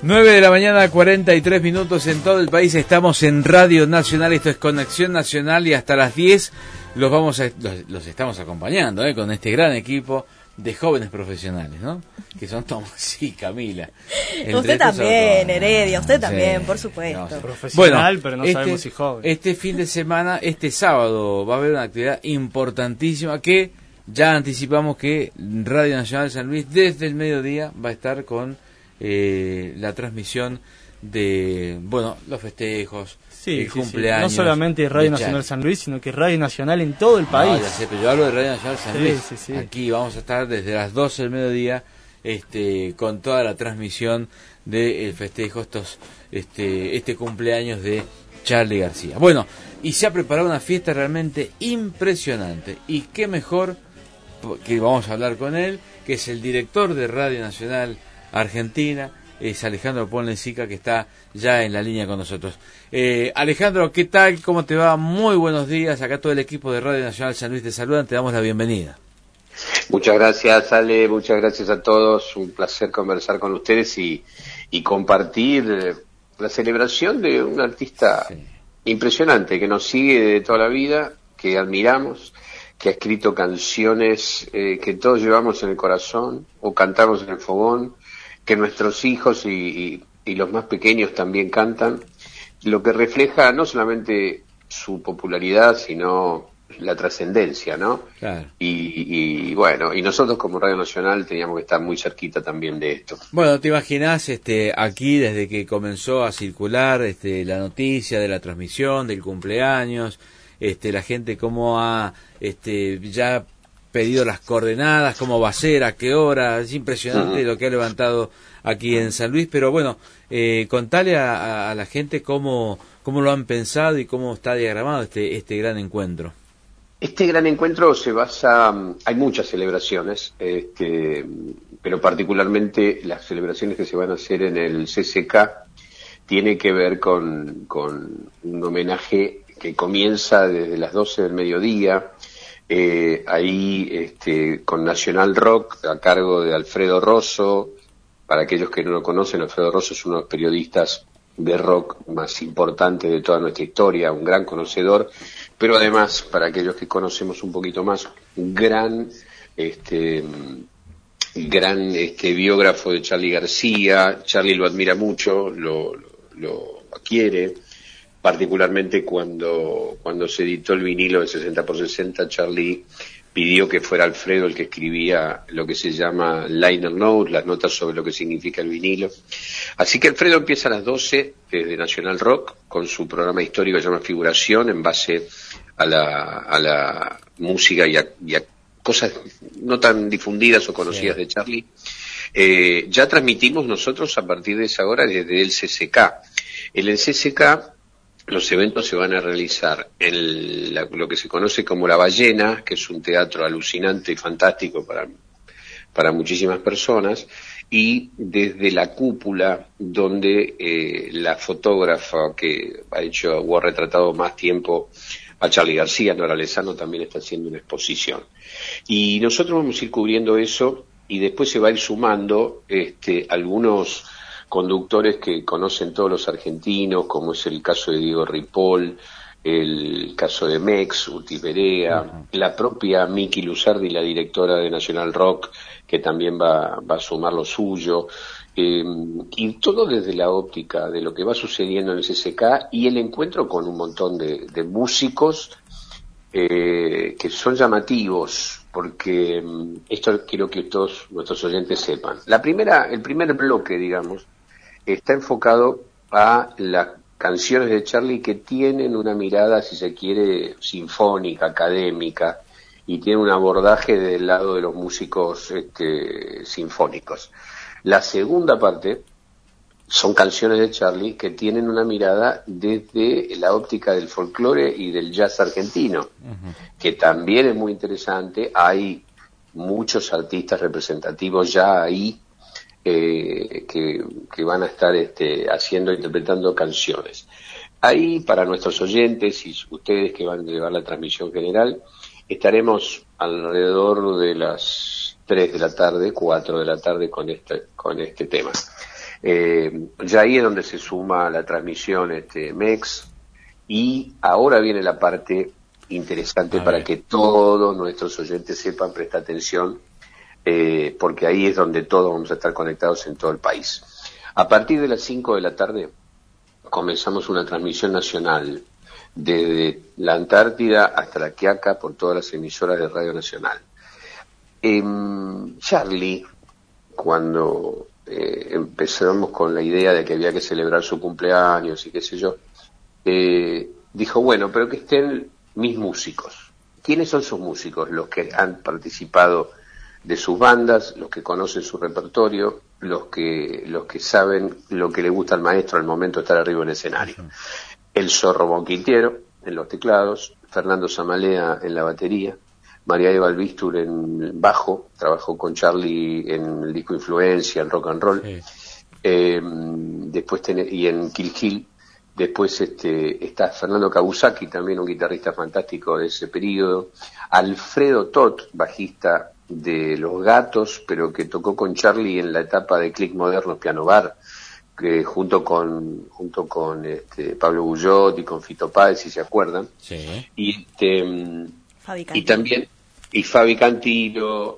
9 de la mañana, 43 minutos en todo el país. Estamos en Radio Nacional, esto es Conexión Nacional y hasta las 10 los estamos acompañando con este gran equipo de jóvenes profesionales, ¿no? Que son Tomás y Camila. Usted también, Heredia, usted también, por supuesto. No, profesional, bueno, pero no sabemos si joven. Este fin de semana, este sábado, va a haber una actividad importantísima que ya anticipamos que Radio Nacional San Luis desde el mediodía va a estar con la transmisión de, bueno, los festejos, el cumpleaños. No solamente Radio Nacional San Luis, sino que Radio Nacional en todo el país. Ya sé, pero yo hablo de Radio Nacional San Luis. Aquí vamos a estar desde las 12 del mediodía con toda la transmisión del festejo, este cumpleaños de Charly García. Bueno, y se ha preparado una fiesta realmente impresionante. Y qué mejor que vamos a hablar con él, que es el director de Radio Nacional Argentina, es Alejandro Ponlecica, que está ya en la línea con nosotros. Alejandro, ¿qué tal? ¿Cómo te va? Muy buenos días. Acá todo el equipo de Radio Nacional San Luis te saludan, te damos la bienvenida. Muchas gracias, Ale, muchas gracias a todos. Un placer conversar con ustedes y compartir la celebración de un artista impresionante que nos sigue de toda la vida, que admiramos, que ha escrito canciones que todos llevamos en el corazón o cantamos en el fogón, que nuestros hijos y los más pequeños también cantan, lo que refleja no solamente su popularidad, sino la trascendencia, ¿no? Claro. Y bueno, y nosotros como Radio Nacional teníamos que estar muy cerquita también de esto. Bueno, ¿te imaginás aquí desde que comenzó a circular la noticia de la transmisión, del cumpleaños, la gente cómo ha ya pedido las coordenadas, cómo va a ser, a qué hora? Es impresionante lo que ha levantado aquí en San Luis, pero bueno, contale a la gente cómo lo han pensado y cómo está diagramado este gran encuentro. Este gran encuentro se basa, hay muchas celebraciones, pero particularmente las celebraciones que se van a hacer en el CCK tiene que ver con un homenaje que comienza desde las 12 del mediodía, ahí con Nacional Rock a cargo de Alfredo Rosso. Para aquellos que no lo conocen, Alfredo Rosso es uno de los periodistas de rock más importantes de toda nuestra historia, un gran conocedor, pero además, para aquellos que conocemos un poquito más, un gran biógrafo de Charly García. Charly lo admira mucho, lo quiere, particularmente cuando se editó el vinilo de 60x60, Charly pidió que fuera Alfredo el que escribía lo que se llama liner notes, las notas sobre lo que significa el vinilo. Así que Alfredo empieza a las 12 desde Nacional Rock con su programa histórico que se llama Figuración, en base a la música y a cosas no tan difundidas o conocidas de Charly. Ya transmitimos nosotros a partir de esa hora desde el CCK. En el CCK los eventos se van a realizar en lo que se conoce como La Ballena, que es un teatro alucinante y fantástico para muchísimas personas, y desde la cúpula, donde la fotógrafa que ha retratado más tiempo a Charly García, Nora Lezano, también está haciendo una exposición. Y nosotros vamos a ir cubriendo eso, y después se va a ir sumando algunos conductores que conocen todos los argentinos, como es el caso de Diego Ripoll, el caso de Mex, Uti Perea, la propia Miki Luzardi, la directora de Nacional Rock, que también va a sumar lo suyo, y todo desde la óptica de lo que va sucediendo en el CCK y el encuentro con un montón de músicos que son llamativos, porque esto quiero que todos nuestros oyentes sepan. El primer bloque, digamos, está enfocado a las canciones de Charly que tienen una mirada, si se quiere, sinfónica, académica, y tiene un abordaje del lado de los músicos sinfónicos. La segunda parte son canciones de Charly que tienen una mirada desde la óptica del folclore y del jazz argentino, que también es muy interesante. Hay muchos artistas representativos ya ahí que van a estar interpretando canciones. Ahí, para nuestros oyentes y ustedes que van a llevar la transmisión general, estaremos alrededor de las 3 de la tarde, 4 de la tarde con este tema. Ya ahí es donde se suma la transmisión MEX, y ahora viene la parte interesante para que todos nuestros oyentes sepan, presta atención, porque ahí es donde todos vamos a estar conectados en todo el país. A partir de las 5 de la tarde comenzamos una transmisión nacional desde la Antártida hasta la Quiaca por todas las emisoras de Radio Nacional. Charly, cuando empezamos con la idea de que había que celebrar su cumpleaños y qué sé yo, dijo, bueno, pero que estén mis músicos. ¿Quiénes son sus músicos? Los que han participado de sus bandas, los que conocen su repertorio, los que saben lo que le gusta al maestro al momento de estar arriba en el escenario. El Zorro Bonquintiero en los teclados, Fernando Zamalea en la batería, María Eva Albistur en bajo, trabajó con Charly en el disco Influencia, en Rock and Roll, después y en Kill Kill. Después está Fernando Kabusaki, también un guitarrista fantástico de ese periodo, Alfredo Tot, bajista de Los Gatos, pero que tocó con Charly en la etapa de Click Moderno Piano Bar, que junto con Pablo Bullot y con Fito Páez, si se acuerdan. Sí. Y también Fabi Cantilo,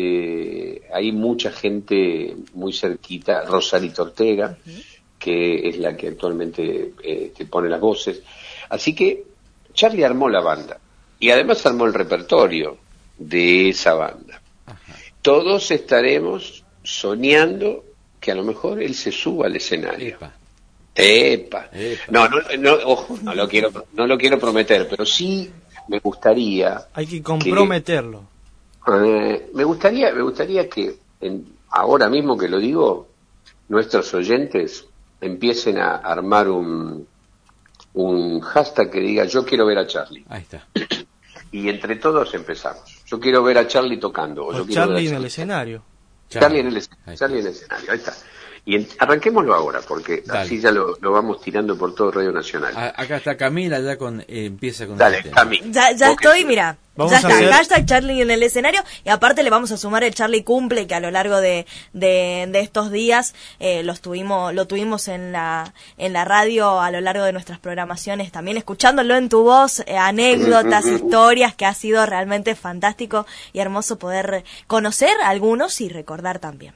hay mucha gente muy cerquita, Rosalito Ortega, que es la que actualmente te pone las voces. Así que Charly armó la banda y además armó el repertorio de esa banda. Ajá. Todos estaremos soñando que a lo mejor él se suba al escenario. Epa. No, ojo, no lo quiero prometer, pero sí me gustaría. Hay que comprometerlo. Me gustaría que ahora mismo que lo digo, nuestros oyentes empiecen a armar un hashtag que diga yo quiero ver a Charly. Ahí está. Y entre todos empezamos. Yo quiero ver a Charly tocando. O Charly en el escenario. Charly en el escenario, ahí está. Y arranquémoslo ahora, porque dale. Así ya lo vamos tirando por todo Radio Nacional. Acá está Camila, ya empieza con dale, Camila. Ya estoy, mira. Ya está, hashtag Charly en el escenario, y aparte le vamos a sumar el Charly Cumple, que a lo largo de estos días lo tuvimos en la radio a lo largo de nuestras programaciones, también escuchándolo en tu voz, anécdotas, historias, que ha sido realmente fantástico y hermoso poder conocer a algunos y recordar también.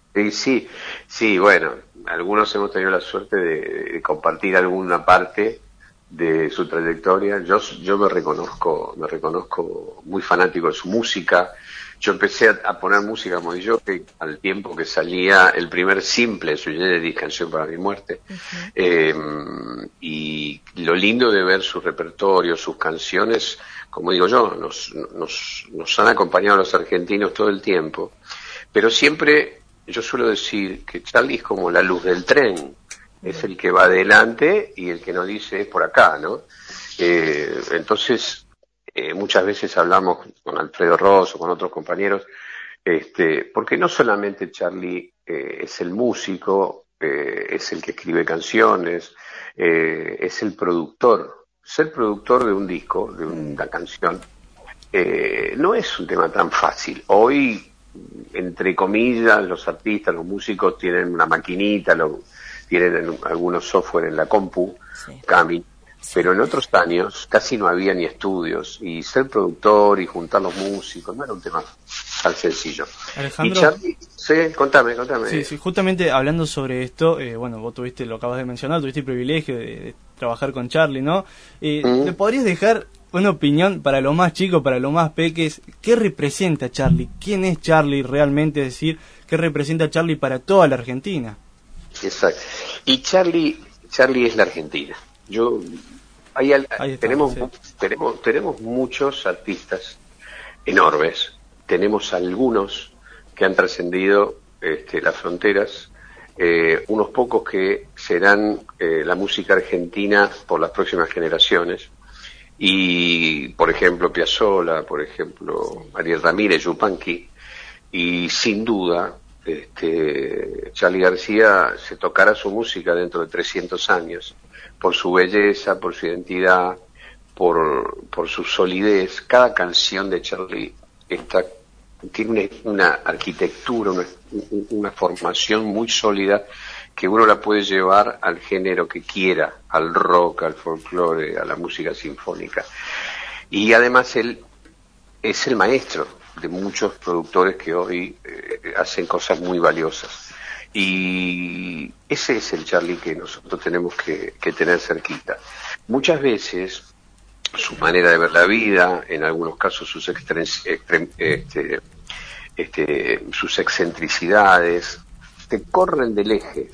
Sí, bueno, algunos hemos tenido la suerte de compartir alguna parte de su trayectoria. Yo me reconozco muy fanático de su música. Yo empecé a poner música como yo al tiempo que salía el primer simple, Sui Generis, Canción para mi muerte. Uh-huh. Y lo lindo de ver su repertorio, sus canciones, como digo yo, nos han acompañado a los argentinos todo el tiempo, pero siempre yo suelo decir que Charly es como la luz del tren, es el que va adelante y el que nos dice es por acá, ¿no? Entonces, muchas veces hablamos con Alfredo Ross o con otros compañeros, porque no solamente Charly es el músico, es el que escribe canciones, es el productor. Ser productor de un disco, de una canción, no es un tema tan fácil. Hoy, entre comillas, los artistas, los músicos tienen una maquinita, tienen algunos software en la compu, Cami, pero en otros años casi no había ni estudios, y ser productor y juntar los músicos no era un tema tan sencillo. Alejandro, y Charly, sí, contame. Sí, justamente hablando sobre esto, bueno, vos lo acabas de mencionar, tuviste el privilegio de trabajar con Charly, ¿no? ¿Le podrías dejar una opinión para los más chicos, para los más peques? ¿Qué representa Charly? ¿Quién es Charly realmente? Es decir, ¿qué representa Charly para toda la Argentina? Exacto. Y Charly es la Argentina. Tenemos muchos artistas enormes. Tenemos algunos que han trascendido las fronteras, unos pocos que serán la música argentina por las próximas generaciones. Y, por ejemplo, Piazzolla, por ejemplo, Ariel Ramírez, Yupanqui, y sin duda, Charly García se tocará su música dentro de 300 años, por su belleza, por su identidad, por su solidez. Cada canción de Charly tiene una arquitectura, una formación muy sólida, que uno la puede llevar al género que quiera, al rock, al folclore, a la música sinfónica. Y además él es el maestro de muchos productores que hoy hacen cosas muy valiosas. Y ese es el Charly que nosotros tenemos que tener cerquita. Muchas veces su manera de ver la vida, en algunos casos sus excentricidades, te corren del eje.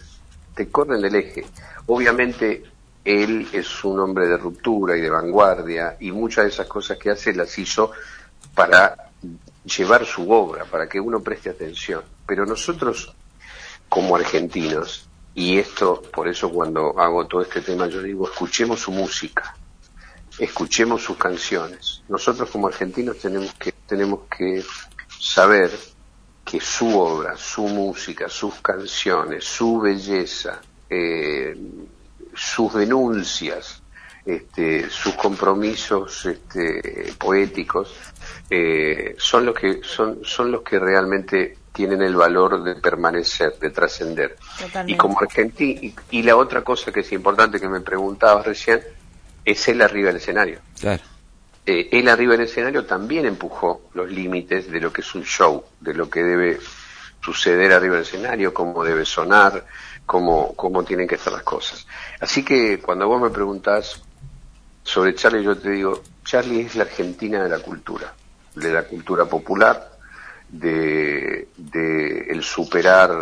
Obviamente él es un hombre de ruptura y de vanguardia, y muchas de esas cosas que hace las hizo para llevar su obra, para que uno preste atención. Pero nosotros, como argentinos, y esto, por eso cuando hago todo este tema yo digo, escuchemos su música, escuchemos sus canciones. Nosotros como argentinos tenemos que saber que su obra, su música, sus canciones, su belleza, sus denuncias, sus compromisos poéticos, son los que realmente tienen el valor de permanecer, de trascender. Y como argentino, y la otra cosa que es importante que me preguntabas recién, es él arriba del escenario. Claro. Él arriba del escenario también empujó los límites de lo que es un show, de lo que debe suceder arriba del escenario, cómo debe sonar, cómo tienen que estar las cosas. Así que cuando vos me preguntás sobre Charly, yo te digo, Charly es la Argentina de la cultura popular, de el superar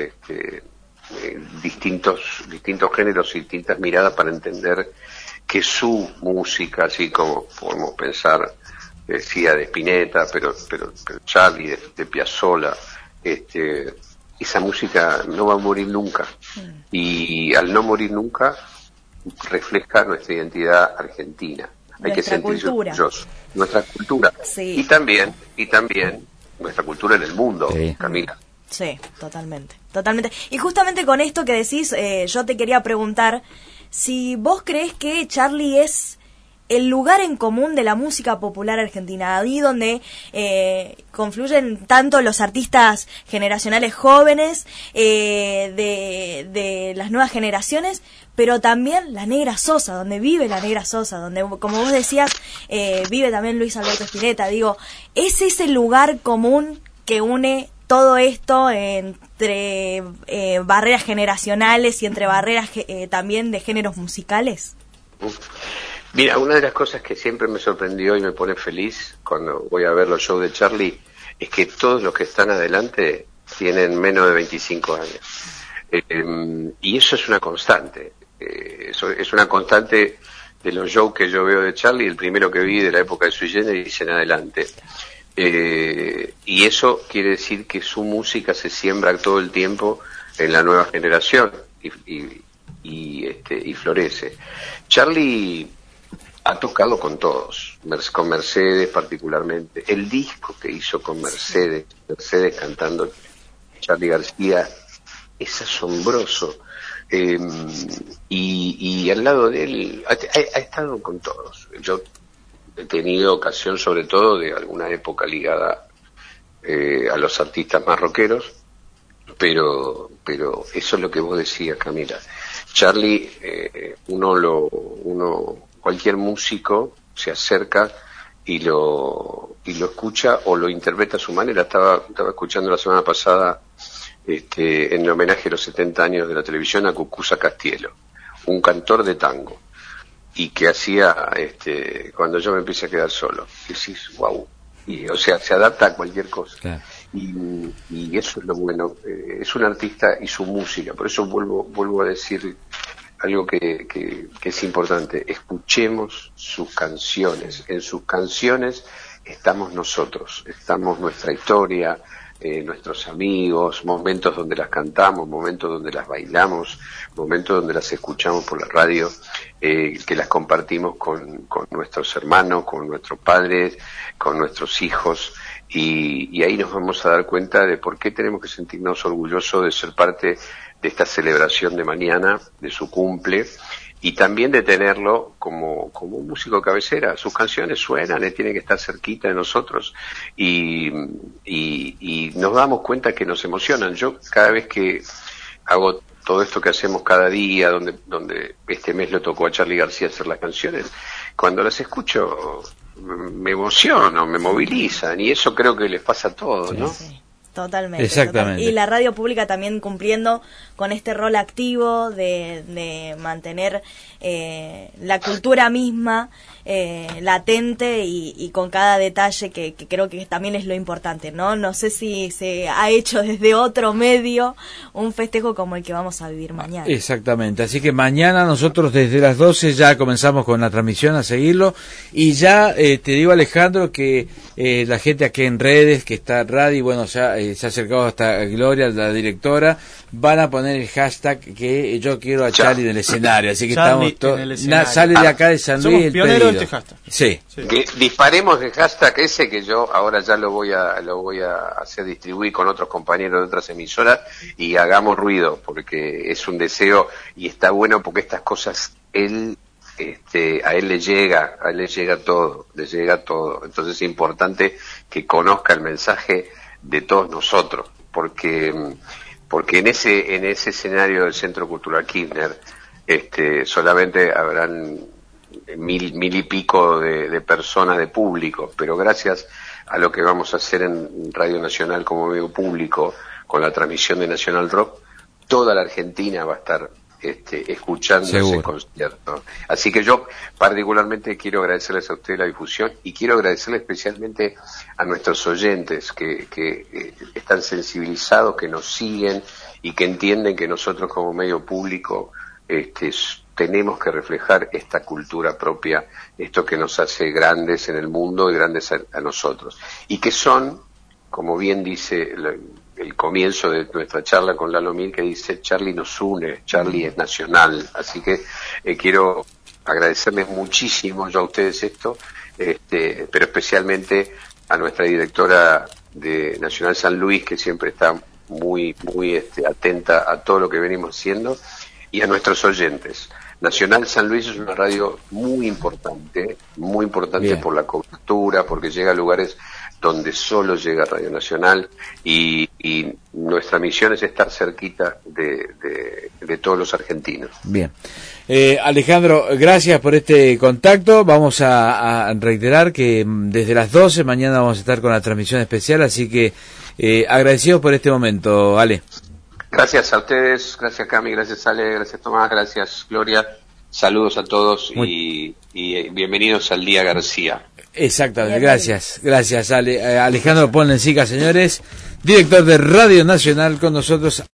distintos géneros y distintas miradas para entender que su música, así como podemos pensar, decía de Spinetta, pero Charly, de Piazzolla, esa música no va a morir nunca. Y al no morir nunca, refleja nuestra identidad argentina. Hay que sentirse orgullosos. Nuestra cultura. Sí. Y también nuestra cultura en el mundo, sí. Camila. Sí, totalmente. Y justamente con esto que decís, yo te quería preguntar si vos crees que Charly es el lugar en común de la música popular argentina, ahí donde confluyen tanto los artistas generacionales jóvenes de las nuevas generaciones, pero también la Negra Sosa, donde vive la Negra Sosa, donde, como vos decías, vive también Luis Alberto Spinetta. Digo, ¿es ese lugar común que une todo esto entre barreras generacionales y entre barreras también de géneros musicales? Mira, una de las cosas que siempre me sorprendió y me pone feliz cuando voy a ver los shows de Charly es que todos los que están adelante tienen menos de 25 años. Y eso es una constante. Eso es una constante de los shows que yo veo de Charly. El primero que vi de la época de Sui Generis en adelante. Y eso quiere decir que su música se siembra todo el tiempo en la nueva generación y florece. Charly ha tocado con todos, con Mercedes particularmente. El disco que hizo con Mercedes cantando Charly García, es asombroso. Y al lado de él ha estado con todos. Yo he tenido ocasión sobre todo de alguna época ligada a los artistas más rockeros, pero eso es lo que vos decías, Camila. Charly, cualquier músico se acerca y lo escucha o lo interpreta a su manera. Estaba escuchando la semana pasada en el homenaje a los 70 años de la televisión a Cucuza Castielo, un cantor de tango, y que hacía cuando yo me empecé a quedar solo. Y decís, wow, o sea, se adapta a cualquier cosa. Claro. Y eso es lo bueno. Es un artista y su música. Por eso vuelvo a decir algo que es importante. Escuchemos sus canciones. En sus canciones estamos nosotros, estamos nuestra historia, nuestros amigos, momentos donde las cantamos, momentos donde las bailamos, momentos donde las escuchamos por la radio, que las compartimos con nuestros hermanos, con nuestros padres, con nuestros hijos, y ahí nos vamos a dar cuenta de por qué tenemos que sentirnos orgullosos de ser parte de esta celebración de mañana, de su cumple, y también de tenerlo como un músico cabecera. Sus canciones suenan, tienen que estar cerquita de nosotros, y nos damos cuenta que nos emocionan. Yo cada vez que hago todo esto que hacemos cada día, donde este mes le tocó a Charly García hacer las canciones, cuando las escucho me emociono, me movilizan, y eso creo que les pasa a todos, ¿no? Sí. Totalmente. Exactamente. Y la radio pública también cumpliendo con este rol activo de mantener la cultura misma latente y con cada detalle que creo que también es lo importante, ¿no? No sé si se ha hecho desde otro medio un festejo como el que vamos a vivir mañana. Exactamente, así que mañana nosotros desde las 12 ya comenzamos con la transmisión a seguirlo, y ya te digo, Alejandro, que la gente aquí en redes, que está radio, y bueno, ya se ha acercado hasta Gloria, la directora, van a poner el hashtag que yo quiero a Charly en el escenario, así que Charly estamos sale de acá de San Luis el pedido. Este hashtag. Sí. Disparemos el hashtag ese, que yo ahora ya lo voy a hacer distribuir con otros compañeros de otras emisoras, y hagamos ruido, porque es un deseo y está bueno, porque estas cosas a él le llega todo, entonces es importante que conozca el mensaje de todos nosotros, porque en ese escenario del Centro Cultural Kirchner solamente habrán mil y pico de personas de público, pero gracias a lo que vamos a hacer en Radio Nacional como medio público, con la transmisión de Nacional Rock, toda la Argentina va a estar escuchando ese concierto. Así que yo particularmente quiero agradecerles a ustedes la difusión, y quiero agradecerles especialmente a nuestros oyentes que están sensibilizados, que nos siguen y que entienden que nosotros como medio público tenemos que reflejar esta cultura propia, esto que nos hace grandes en el mundo y grandes a nosotros, y que son, como bien dice el comienzo de nuestra charla con Lalo Mir, que dice: Charly nos une, Charly es nacional. Así que quiero agradecerles muchísimo yo a ustedes esto, pero especialmente a nuestra directora de Nacional San Luis, que siempre está muy atenta a todo lo que venimos haciendo, y a nuestros oyentes. Nacional San Luis es una radio muy importante Bien. Por la cobertura, porque llega a lugares donde solo llega Radio Nacional, y nuestra misión es estar cerquita de todos los argentinos. Bien. Alejandro, gracias por este contacto. Vamos a reiterar que desde las 12 mañana vamos a estar con la transmisión especial, así que agradecidos por este momento, Ale. Gracias a ustedes, gracias Cami, gracias Ale, gracias Tomás, gracias Gloria, saludos a todos y bienvenidos al Día García. Exactamente, gracias Ale. Alejandro Ponlencica, señores, director de Radio Nacional, con nosotros.